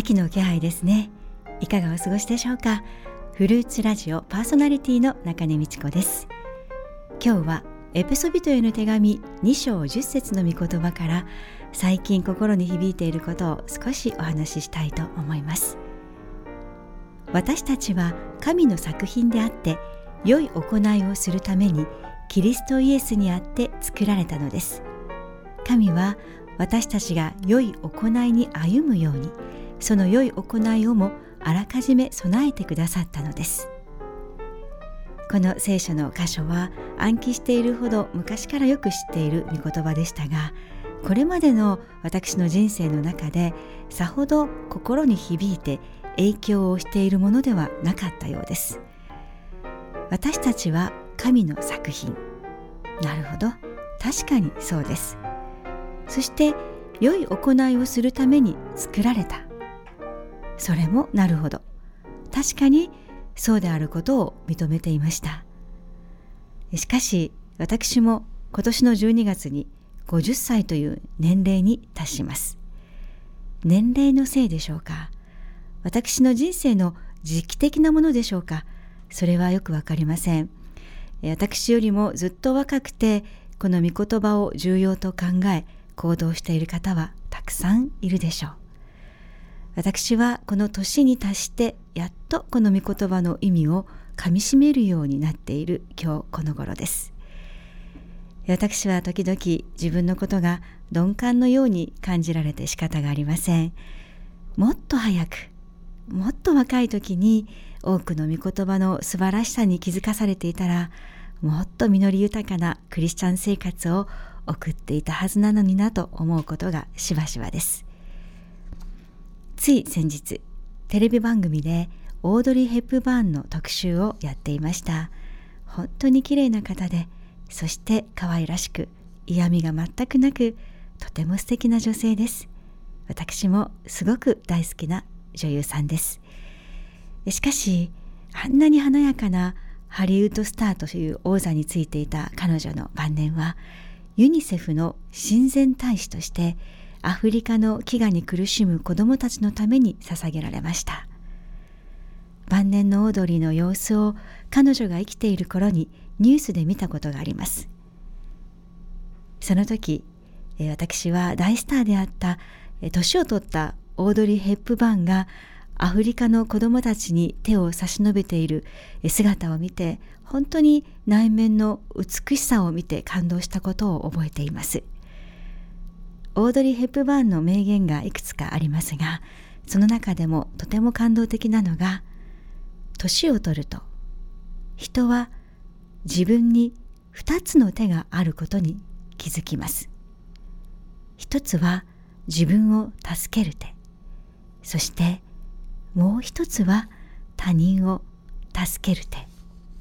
秋の気配ですね。いかがお過ごしでしょうか。フルーツラジオパーソナリティの中根美智子です。今日はエペソビトへの手紙2章10節の御言葉から最近心に響いていることを少しお話ししたいと思います。私たちは神の作品であって良い行いをするためにキリストイエスにあって作られたのです。神は私たちが良い行いに歩むように、その良い行いをもあらかじめ備えてくださったのです。この聖書の箇所は暗記しているほど昔からよく知っている御言葉でしたが、これまでの私の人生の中でさほど心に響いて影響をしているものではなかったようです。私たちは神の作品。なるほど、確かにそうです。そして良い行いをするために作られた。それもなるほど、確かにそうであることを認めていました。しかし私も今年の12月に50歳という年齢に達します。年齢のせいでしょうか、私の人生の時期的なものでしょうか、それはよくわかりません。私よりもずっと若くてこの御言葉を重要と考え行動している方はたくさんいるでしょう。私はこの年に達してやっとこの御言葉の意味をかみしめるようになっている今日この頃です。私は時々自分のことが鈍感のように感じられて仕方がありません。もっと早く、もっと若い時に多くの御言葉の素晴らしさに気づかされていたら、もっと実り豊かなクリスチャン生活を送っていたはずなのになと思うことがしばしばです。つい先日、テレビ番組でオードリー・ヘップバーンの特集をやっていました。本当に綺麗な方で、そして可愛らしく、嫌味が全くなく、とても素敵な女性です。私もすごく大好きな女優さんです。しかし、あんなに華やかなハリウッドスターという王座についていた彼女の晩年は、ユニセフの親善大使としてアフリカの飢餓に苦しむ子どもたちのために捧げられました。晩年のオードリーの様子を彼女が生きている頃にニュースで見たことがあります。その時、私は大スターであった年を取ったオードリー・ヘップバーンがアフリカの子どもたちに手を差し伸べている姿を見て、本当に内面の美しさを見て感動したことを覚えています。オードリー・ヘップバーンの名言がいくつかありますが、その中でもとても感動的なのが、年を取ると人は自分に2つの手があることに気づきます。一つは自分を助ける手、そしてもう一つは他人を助ける手。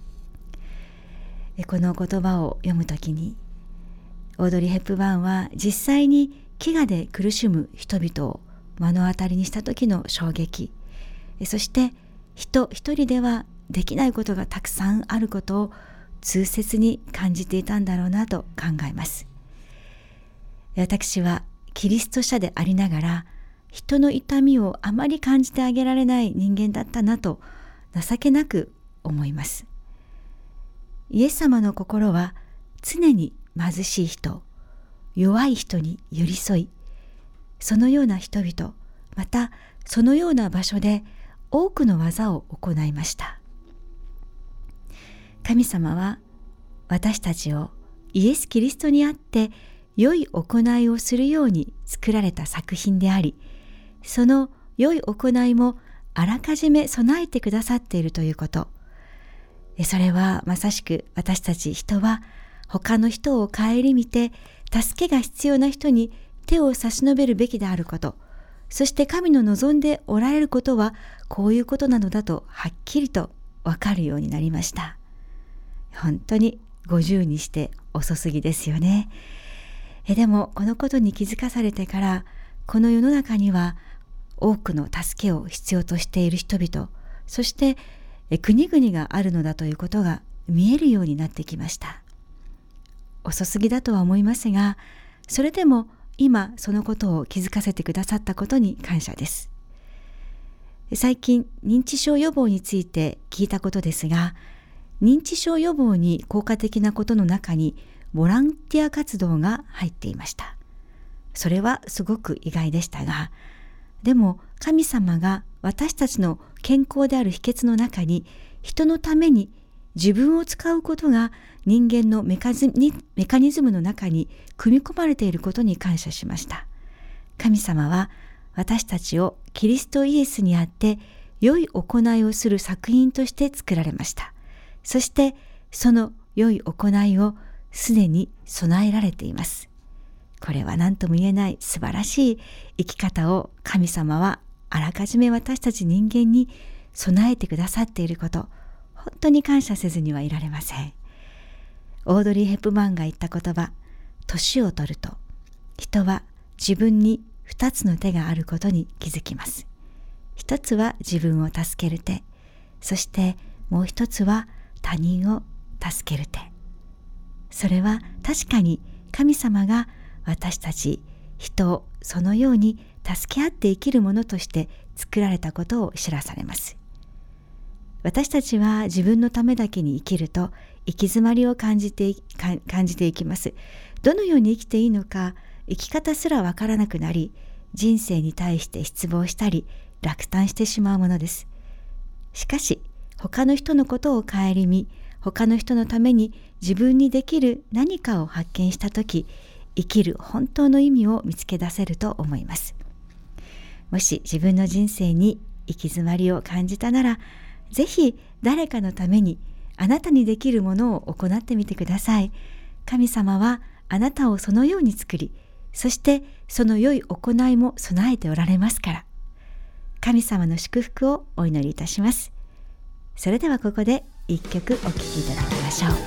この言葉を読むときに、オードリー・ヘップバーンは実際に飢餓で苦しむ人々を目の当たりにした時の衝撃、そして人一人ではできないことがたくさんあることを痛切に感じていたんだろうなと考えます。私はキリスト者でありながら、人の痛みをあまり感じてあげられない人間だったなと情けなく思います。イエス様の心は常に貧しい人、弱い人に寄り添い、そのような人々、またそのような場所で多くの技を行いました。神様は私たちをイエス・キリストにあって良い行いをするように作られた作品であり、その良い行いもあらかじめ備えてくださっているということ。それはまさしく私たち人は他の人を顧みて助けが必要な人に手を差し伸べるべきであること、そして神の望んでおられることはこういうことなのだとはっきりとわかるようになりました。本当に50にして遅すぎですよね。でもこのことに気づかされてから、この世の中には多くの助けを必要としている人々、そして国々があるのだということが見えるようになってきました。遅すぎだとは思いますが、それでも今そのことを気づかせてくださったことに感謝です。 最近認知症予防について聞いたことですが、認知症予防に効果的なことの中にボランティア活動が入っていました。それはすごく意外でしたが、でも神様が私たちの健康である秘訣の中に、人のために自分を使うことが人間のメカニズムの中に組み込まれていることに感謝しました。神様は私たちをキリストイエスにあって良い行いをする作品として作られました。そしてその良い行いをすでに備えられています。これは何とも言えない素晴らしい生き方を神様はあらかじめ私たち人間に備えてくださっていること、本当に感謝せずにはいられません。オードリー・ヘップバーンが言った言葉、年を取ると人は自分に2つの手があることに気づきます。一つは自分を助ける手、そしてもう一つは他人を助ける手。それは確かに神様が私たち人をそのように助け合って生きるものとして作られたことを知らされます。私たちは自分のためだけに生きると行き詰まりを感じていきます。どのように生きていいのか、生き方すらわからなくなり、人生に対して失望したり落胆してしまうものです。しかし他の人のことを顧み、他の人のために自分にできる何かを発見したとき、生きる本当の意味を見つけ出せると思います。もし自分の人生に行き詰まりを感じたなら、ぜひ誰かのためにあなたにできるものを行ってみてください。神様はあなたをそのように作り、そしてその良い行いも備えておられますから。神様の祝福をお祈りいたします。それではここで一曲お聴きいただきましょう。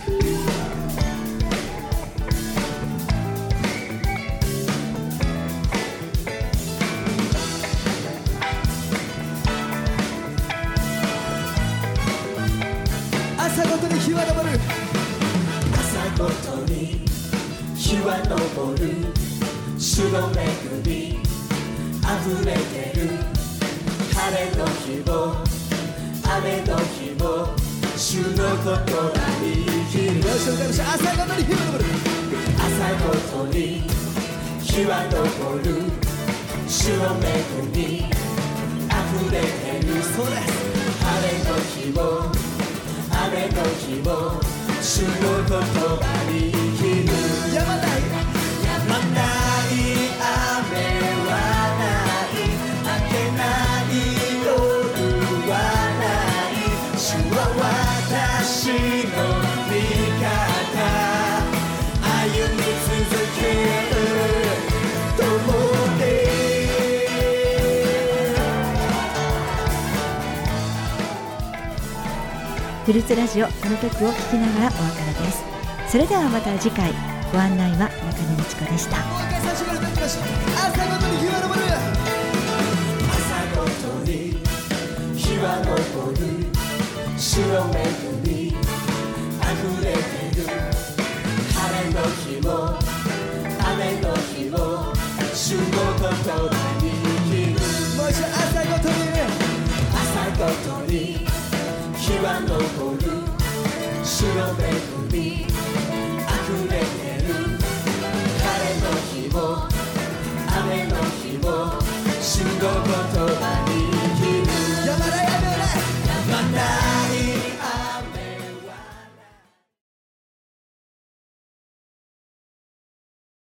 朝ごとに日は昇る、朝ごとに日は昇る、主の恵み溢れてる、晴れの日も雨の日も主の言葉に生きる。朝ごとに日は昇る、朝ごとに日は昇る、主の恵み溢れてる。そうです。晴れの日も雨の日も主の言葉に生きる。やまない、やまない雨はない、明けない夜はない、主は私の味方、歩み続ける共に。 フルーツラジオ、この曲を聴きながらお別れです。それではまた次回。ご案内は中根美智子でした。 朝ごとに日は昇る、朝ごとに日は昇る、主の恵み溢れてる、晴れの日も雨の日も主の言葉に生きる。もう一度朝ごとに、朝ごとに日は昇る、主の恵み溢れてる、晴れの日も雨の日も主の言葉